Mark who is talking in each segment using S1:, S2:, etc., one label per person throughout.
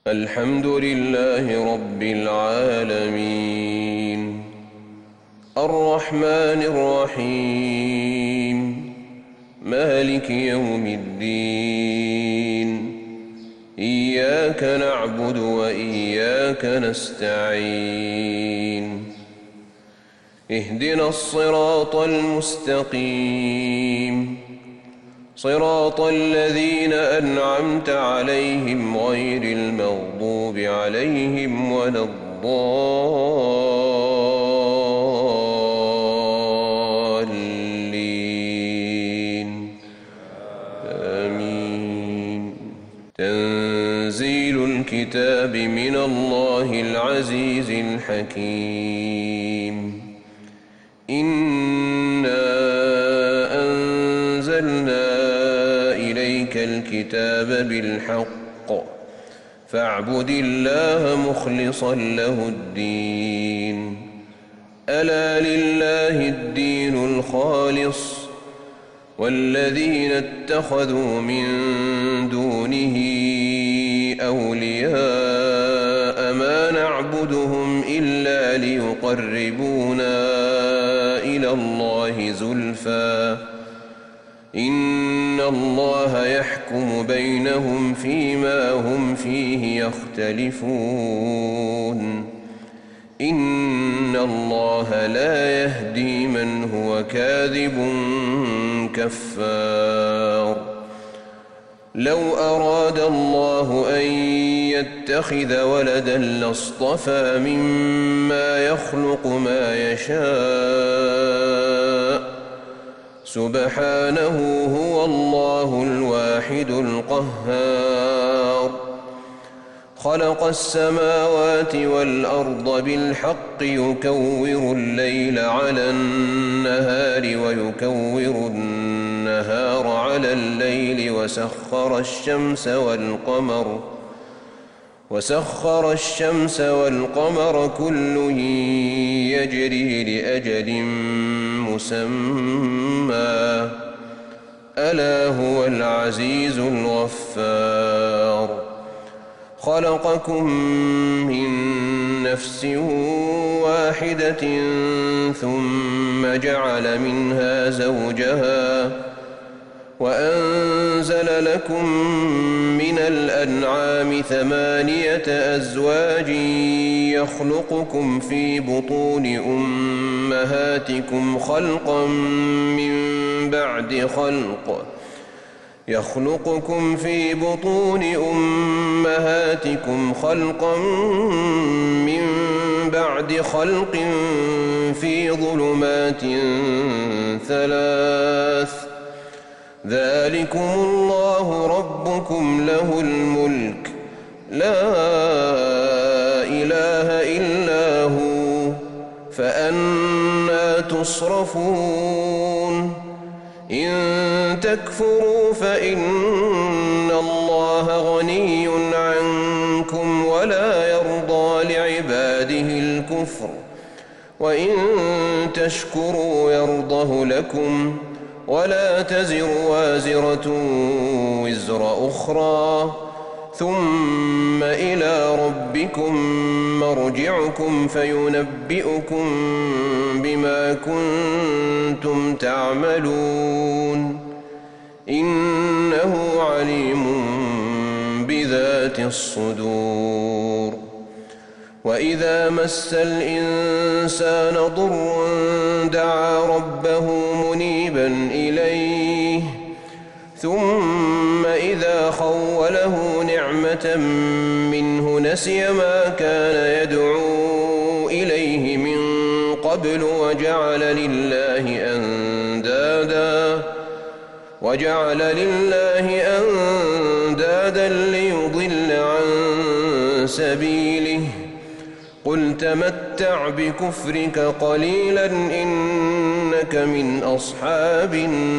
S1: الحمد لله رب العالمين الرحمن الرحيم مالك يوم الدين إياك نعبد وإياك نستعين اهدنا الصراط المستقيم صراط الذين أنعمت عليهم غير المغضوب عليهم ولا الضالين آمين. تنزيل الكتاب من الله العزيز الحكيم. إنا أنزلنا إليك الكتاب بالحق فاعبد الله مخلصا له الدين. ألا لله الدين الخالص والذين اتخذوا من دونه أولياء ما نعبدهم إلا ليقربونا إلى الله زلفى إن الله يحكم بينهم فيما هم فيه يختلفون. إن الله لا يهدي من هو كاذب كفار. لو أراد الله أن يتخذ ولدا لاصطفى مما يخلق ما يشاء سبحانه هو الله الواحد القهار. خلق السماوات والأرض بالحق يكور الليل على النهار ويكور النهار على الليل وسخر الشمس والقمر كل يجري لأجل مسمى ألا هو العزيز الغفار. خلقكم من نفس واحدة ثم جعل منها زوجها وأنزل لكم من الأنعام 8 أزواج يخلقكم في بطون أمهاتكم خلقا من بعد خلق في ظلمات 3 ذلكم الله ربكم له الملك لا إله إلا هو فأنى تصرفون. إن تكفروا فإن الله غني عنكم ولا يرضى لعباده الكفر وإن تشكروا يرضه لكم ولا تزر وازرة وزر أخرى ثم إلى ربكم مرجعكم فينبئكم بما كنتم تعملون إنه عليم بذات الصدور. وإذا مس الإنسان ضر دعا ربه منيبا إليه ثم إذا خوله نعمة منه نسي ما كان يدعو إليه من قبل وجعل لله أندادا ليضل عن سبيله. قل تمتع بكفرك قليلا إنك من أصحاب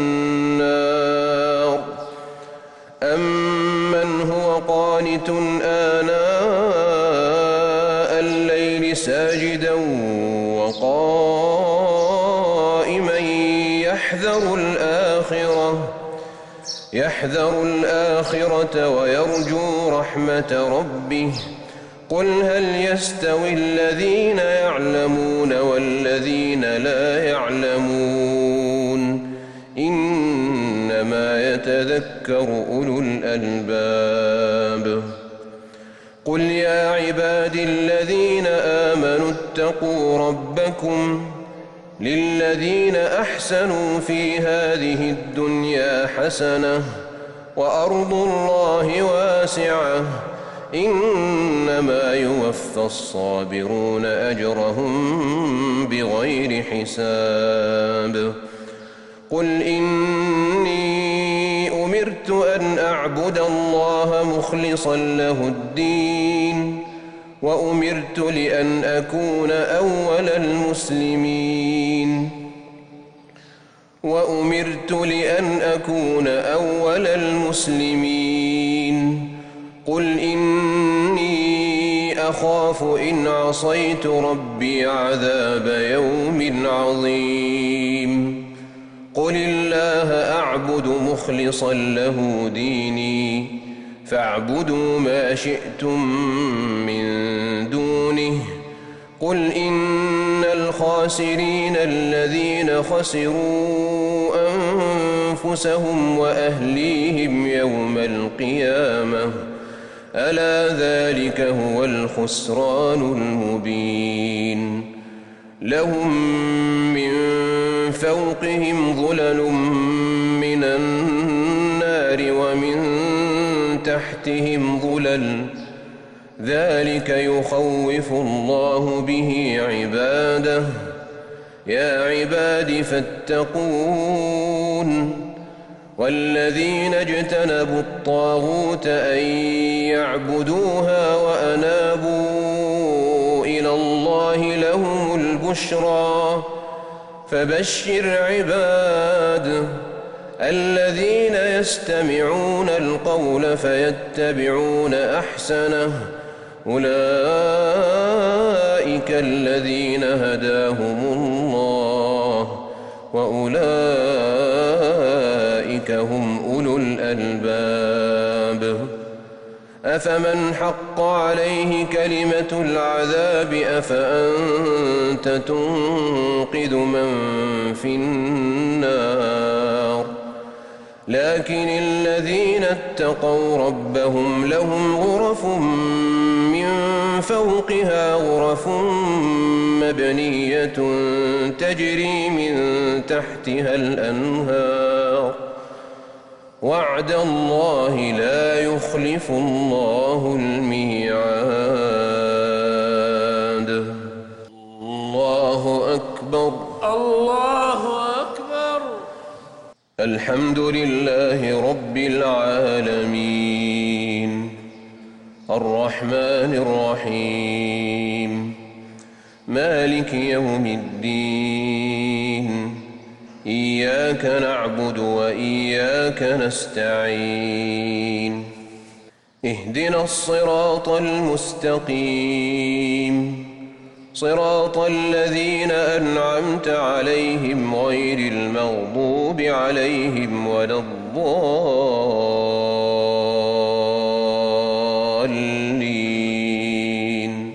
S1: النار. أمن هو قانت آناء الليل ساجدا وقائما يحذر الآخرة يحذر الآخرة ويرجو رحمة ربه قل هل يستوي الذين يعلمون والذين لا يعلمون إنما يتذكر أولو الألباب قل يا عبادي الذين آمنوا اتقوا ربكم للذين أحسنوا في هذه الدنيا حسنة وأرض الله واسعة إنما يوفى الصابرون أجرهم بغير حساب قل إني أمرت أن أعبد الله مخلصا له الدين وأمرت لأن أكون أول المسلمين قل إني أخاف إن عصيت ربي عذاب يوم عظيم قل الله أعبد مخلصا له ديني فاعبدوا ما شئتم من دونه قل إن الخاسرين الذين خسروا أنفسهم وأهليهم يوم القيامة ألا ذلك هو الخسران المبين لهم من فوقهم ظلل من النار ومن تحتهم ظلل ذلك يخوف الله به عباده يا عباد فاتقون والذين اجتنبوا الطاغوت أن يعبدوها وأنابوا إلى الله لهم البشرى فبشر عباد الذين يستمعون القول فيتبعون أحسنه أولئك الذين هداهم الله وأولئك هم أولو الألباب أفمن حق عليه كلمة العذاب أفأنت تنقذ من في النار لكن الذين اتقوا ربهم لهم غرف من فوقها غرف مبنية تجري من تحتها الأنهار وعد الله لا يخلف الله الميعاد الله أكبر الله أكبر الحمد لله رب العالمين الرحمن الرحيم مالك يوم الدين إياك نعبد وإياك نستعين اهدنا الصراط المستقيم صراط الذين أنعمت عليهم غير المغضوب عليهم ولا الضالين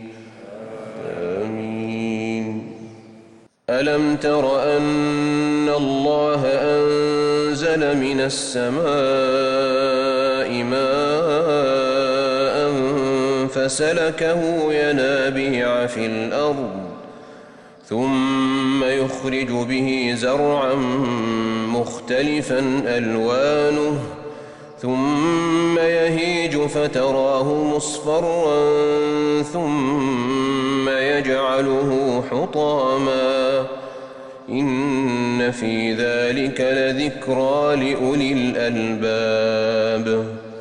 S1: آمين ألم تر أن الله أنزل من السماء ماء فسلكه ينابيع في الأرض ثم يخرج به زرعا مختلفا ألوانه ثم يهيج فتراه مصفرا ثم يجعله حطاما إن في ذلك لذكرى لأولي الألباب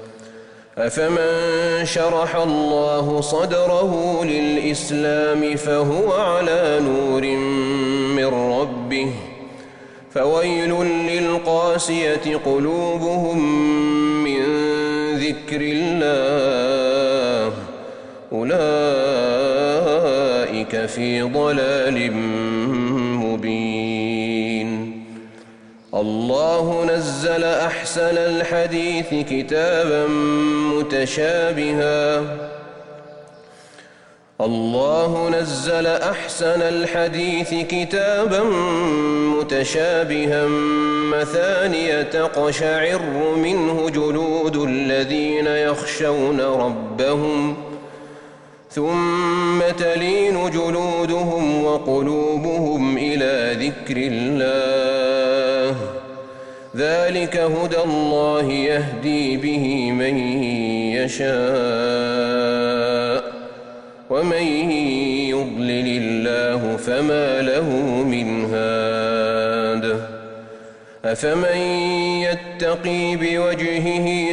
S1: أفمن شرح الله صدره للإسلام فهو على نور من ربه فويل للقاسية قلوبهم من ذكر الله أولئك في ضلال مبين الله نزل أحسن الحديث كتابا متشابها مثانية تقشعر منه جلود الذين يخشون ربهم ثم تلين جلودهم وقلوبهم إلى ذكر الله ذلك هدى الله يهدي به من يشاء ومن يضلل الله فما له من هاد أفمن يتقي بوجهه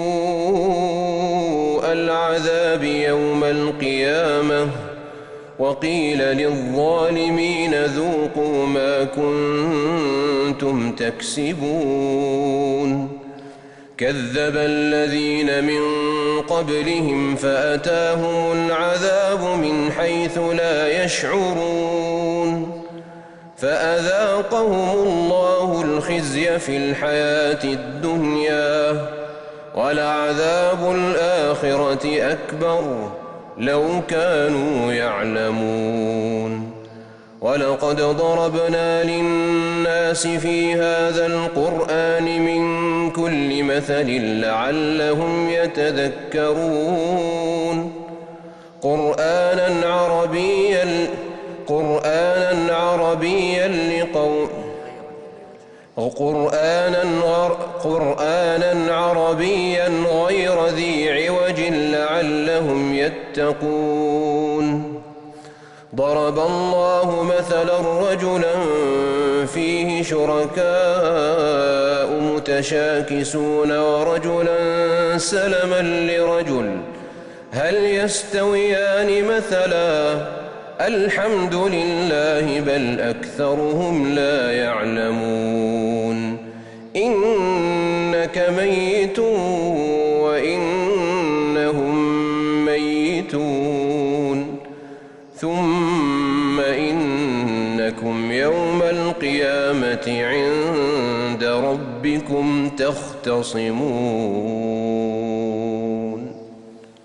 S1: سوء العذاب يوم القيامة وقيل للظالمين ذوقوا ما كنتم تكسبون كذب الذين من قبلهم فأتاهم العذاب من حيث لا يشعرون فأذاقهم الله الخزي في الحياة الدنيا ولعذاب الآخرة أكبر لو كانوا يعلمون ولقد ضربنا للناس في هذا القرآن من كل مثل لعلهم يتذكرون قرآنا عربيا غير ذي عوج لعلهم يتقون ضرب الله مثلا رجلا فيه شركاء متشاكسون ورجلا سلما لرجل هل يستويان مثلا الحمد لله بل أكثرهم لا يعلمون إنك ميت وإنهم ميتون ثم إنكم يوم القيامة عند ربكم تختصمون